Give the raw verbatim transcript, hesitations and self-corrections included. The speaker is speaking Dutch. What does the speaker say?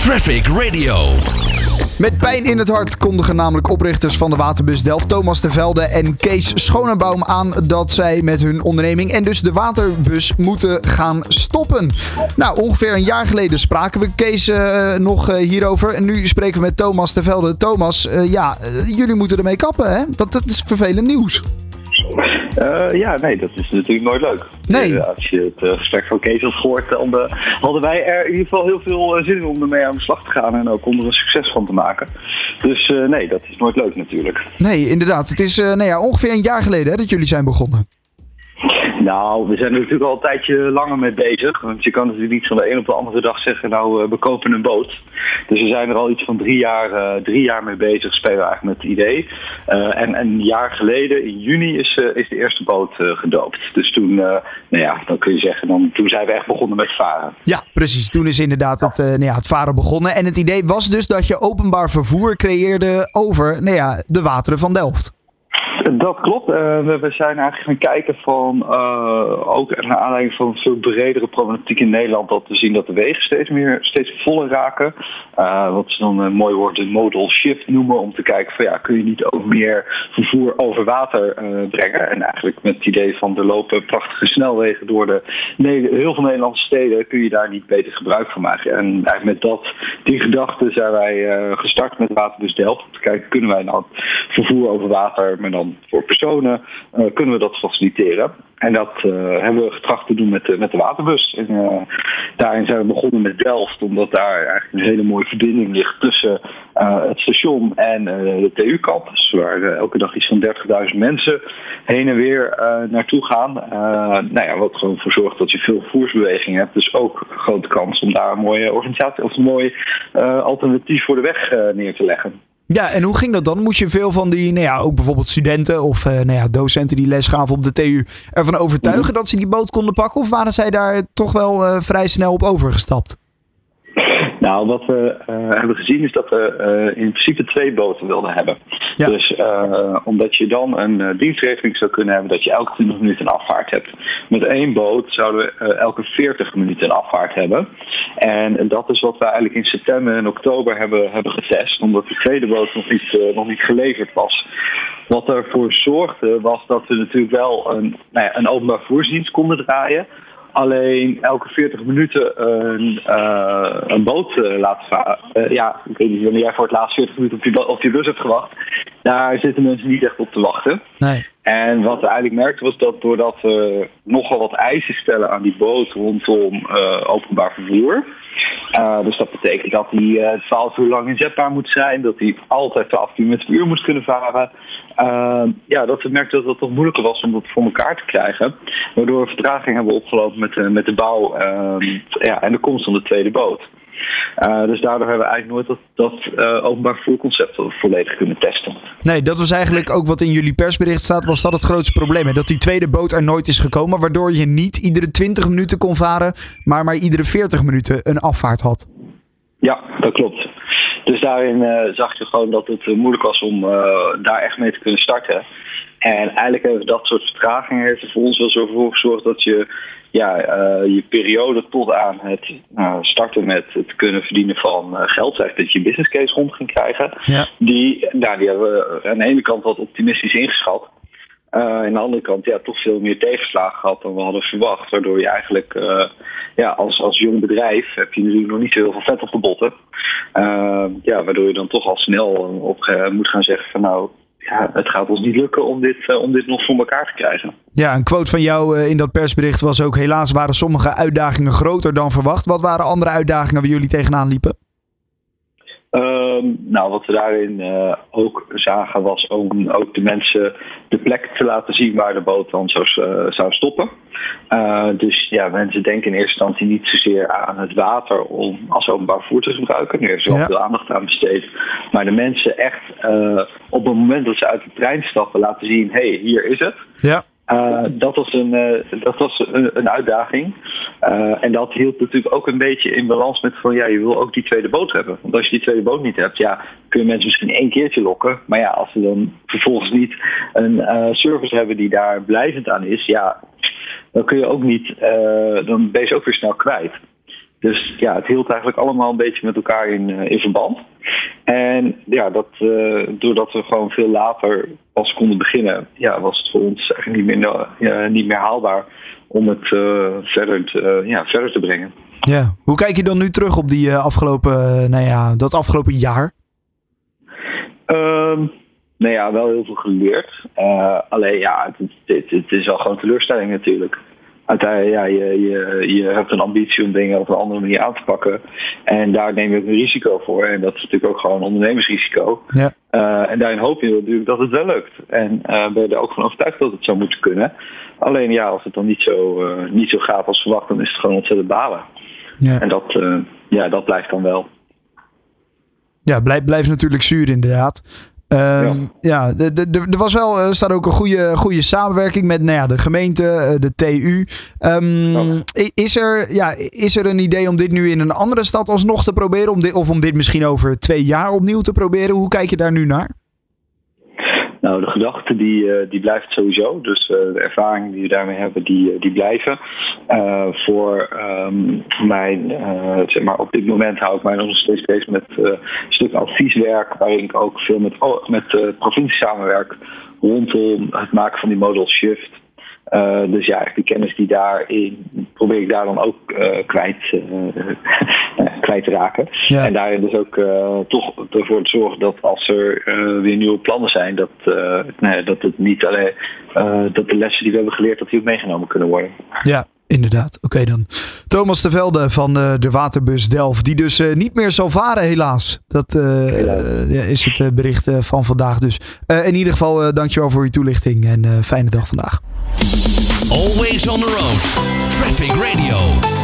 Traffic Radio. Met pijn in het hart kondigen namelijk oprichters van de Waterbus Delft, Thomas de Velde en Kees Schonenbaum, aan dat zij met hun onderneming en dus de Waterbus moeten gaan stoppen. Nou, ongeveer een jaar geleden spraken we, Kees, uh, nog uh, hierover. En nu spreken we met Thomas de Velde. Thomas, uh, ja, uh, jullie moeten ermee kappen, hè? Want dat is vervelend nieuws. Uh, ja, nee, dat is natuurlijk nooit leuk. Nee. Uh, als je het uh, gesprek van Kees had gehoord, dan uh, hadden wij er in ieder geval heel veel uh, zin in om ermee aan de slag te gaan en ook om er een succes van te maken. Dus uh, nee, dat is nooit leuk natuurlijk. Nee, inderdaad. Het is uh, nou ja, ongeveer een jaar geleden hè, dat jullie zijn begonnen. Nou, we zijn er natuurlijk al een tijdje langer mee bezig. Want je kan natuurlijk niet van de een op de andere dag zeggen, nou, uh, we kopen een boot. Dus we zijn er al iets van drie jaar, uh, drie jaar mee bezig, spelen we eigenlijk met het idee. Uh, en, en een jaar geleden, in juni, is, uh, is de eerste boot uh, gedoopt. Dus toen, uh, nou ja, dan kun je zeggen, dan, toen zijn we echt begonnen met varen. Ja, precies. Toen is inderdaad het, uh, nou ja, het varen begonnen. En het idee was dus dat je openbaar vervoer creëerde over nou ja, de wateren van Delft. Dat klopt. Uh, we, we zijn eigenlijk gaan kijken van, uh, ook naar aanleiding van een veel bredere problematiek in Nederland, dat we zien dat de wegen steeds meer, steeds voller raken. Uh, wat ze dan een mooi woord de modal shift noemen, om te kijken van ja, kun je niet ook meer vervoer over water uh, brengen. En eigenlijk met het idee van er lopen prachtige snelwegen door de nee, heel veel Nederlandse steden, kun je daar niet beter gebruik van maken. En eigenlijk met dat, die gedachte zijn wij uh, gestart met Waterbus Delft. Om te kijken, kunnen wij nou vervoer over water, maar dan voor personen, uh, kunnen we dat faciliteren. En dat uh, hebben we getracht te doen met de, met de Waterbus. En, uh, daarin zijn we begonnen met Delft, omdat daar eigenlijk een hele mooie verbinding ligt tussen uh, het station en uh, de T U-campus, waar uh, elke dag iets van dertigduizend mensen heen en weer uh, naartoe gaan. Uh, nou ja, wat gewoon voor zorgt dat je veel vervoersbeweging hebt. Dus ook een grote kans om daar een mooie organisatie of een mooi uh, alternatief voor de weg uh, neer te leggen. Ja, en hoe ging dat dan? Moest je veel van die, nou ja, ook bijvoorbeeld studenten of uh, nou ja, docenten die les gaven op de T U ervan overtuigen mm-hmm. dat ze die boot konden pakken? Of waren zij daar toch wel uh, vrij snel op overgestapt? Nou, wat we uh, hebben gezien is dat we uh, in principe twee boten wilden hebben. Ja. Dus uh, omdat je dan een uh, dienstregeling zou kunnen hebben dat je elke twintig minuten een afvaart hebt. Met één boot zouden we uh, elke veertig minuten een afvaart hebben. En dat is wat we eigenlijk in september en oktober hebben, hebben getest. Omdat de tweede boot nog niet, uh, nog niet geleverd was. Wat ervoor zorgde was dat we natuurlijk wel een, nou ja, een openbaar vervoersdienst konden draaien. Alleen elke veertig minuten een, uh, een boot uh, laten varen. Uh, ja, ik weet niet wanneer jij voor het laatst veertig minuten op die, op die bus hebt gewacht. Daar zitten mensen niet echt op te wachten. Nee. En wat we eigenlijk merkten was dat doordat we nogal wat eisen stellen aan die boot rondom uh, openbaar vervoer. Uh, dus dat betekent dat hij uh, twaalf uur lang inzetbaar moet zijn. Dat hij altijd twaalf kilometer per uur moet kunnen varen. Uh, ja, dat we merkten dat het toch moeilijker was om dat voor elkaar te krijgen. Waardoor we vertraging hebben opgelopen met, uh, met de bouw uh, ja, en de komst van de tweede boot. Uh, dus daardoor hebben we eigenlijk nooit dat, dat uh, openbaar vervoerconcept volledig kunnen testen. Nee, dat was eigenlijk ook wat in jullie persbericht staat, was dat het grootste probleem. Hè? Dat die tweede boot er nooit is gekomen, waardoor je niet iedere twintig minuten kon varen, maar maar iedere veertig minuten een afvaart had. Ja, dat klopt. Dus daarin uh, zag je gewoon dat het uh, moeilijk was om uh, daar echt mee te kunnen starten. En eigenlijk hebben we dat soort vertragingen heeft er voor ons wel zo voor gezorgd dat je ja, uh, je periode tot aan het uh, starten met het kunnen verdienen van uh, geld, eigenlijk dat je je business case rond ging krijgen. Ja. Die, nou, die hebben we aan de ene kant wat optimistisch ingeschat. Uh, aan de andere kant ja, toch veel meer tegenslagen gehad dan we hadden verwacht. Waardoor je eigenlijk uh, ja, als, als jong bedrijf heb je natuurlijk nog niet zo heel veel vet op de botten. Uh, ja, waardoor je dan toch al snel op uh, moet gaan zeggen van nou, ja, het gaat ons niet lukken om dit, uh, om dit nog voor elkaar te krijgen. Ja, een quote van jou uh, in dat persbericht was ook: helaas waren sommige uitdagingen groter dan verwacht. Wat waren andere uitdagingen waar jullie tegenaan liepen? Um, nou, wat we daarin uh, ook zagen was om ook de mensen de plek te laten zien waar de boot dan zou, uh, zou stoppen. Uh, dus ja, mensen denken in eerste instantie niet zozeer aan het water om als openbaar vervoer te gebruiken. Er is wel ja. veel aandacht aan besteed. Maar de mensen echt uh, op het moment dat ze uit de trein stappen laten zien, hé, hey, hier is het. Ja. Uh, dat was een, uh, dat was een, een uitdaging. Uh, en dat hield natuurlijk ook een beetje in balans met van ja, je wil ook die tweede boot hebben. Want als je die tweede boot niet hebt, ja, kun je mensen misschien één keertje lokken. Maar ja, als ze dan vervolgens niet een uh, service hebben die daar blijvend aan is, ja, dan kun je ook niet, uh, dan ben je ze ook weer snel kwijt. Dus ja, het hield eigenlijk allemaal een beetje met elkaar in, uh, in verband. En ja, dat, uh, doordat we gewoon veel later pas konden beginnen, ja, was het voor ons eigenlijk niet meer, uh, niet meer haalbaar om het uh, verder, te, uh, ja, verder te brengen. Ja, hoe kijk je dan nu terug op die uh, afgelopen, uh, nou ja, dat afgelopen jaar? Um, nou ja, wel heel veel geleerd. Uh, alleen ja, het, het, het is wel gewoon teleurstelling natuurlijk. Uiteindelijk, ja, je, je, je hebt een ambitie om dingen op een andere manier aan te pakken. En daar neem je ook een risico voor. En dat is natuurlijk ook gewoon een ondernemersrisico. Ja. Uh, en daarin hoop je natuurlijk dat het wel lukt. En uh, ben je er ook van overtuigd dat het zou moeten kunnen. Alleen ja, als het dan niet zo, uh, niet zo gaat als verwacht, dan is het gewoon ontzettend balen. Ja. En dat, uh, ja, dat blijft dan wel. Ja, blijft blijf natuurlijk zuur inderdaad. Um, ja, ja er was wel, er staat ook een goede, goede samenwerking met nou ja, de gemeente, de T U. Um, oh. is, er, ja, is er een idee om dit nu in een andere stad alsnog te proberen? Om dit, of om dit misschien over twee jaar opnieuw te proberen? Hoe kijk je daar nu naar? Nou, de gedachte die, uh, die blijft sowieso. Dus uh, de ervaringen die we daarmee hebben, die, die blijven. Uh, voor um, mijn, uh, zeg maar, op dit moment hou ik mij nog steeds bezig met uh, een stuk advieswerk, waarin ik ook veel met, oh, met de provincie samenwerk rondom het maken van die modal shift. Uh, dus ja, eigenlijk de kennis die daarin probeer ik daar dan ook uh, kwijt, uh, kwijt te raken. Ja. En daarin dus ook uh, toch ervoor te zorgen dat als er uh, weer nieuwe plannen zijn, dat, uh, nee, dat het niet alleen uh, dat de lessen die we hebben geleerd, dat die ook meegenomen kunnen worden. Ja. Inderdaad, oké okay dan. Thomas de Velde van uh, de Waterbus Delft, die dus uh, niet meer zal varen helaas. Dat uh, helaas. Uh, is het uh, bericht uh, van vandaag dus. Uh, in ieder geval, uh, dankjewel voor je toelichting en uh, fijne dag vandaag. Always on the road. Traffic Radio.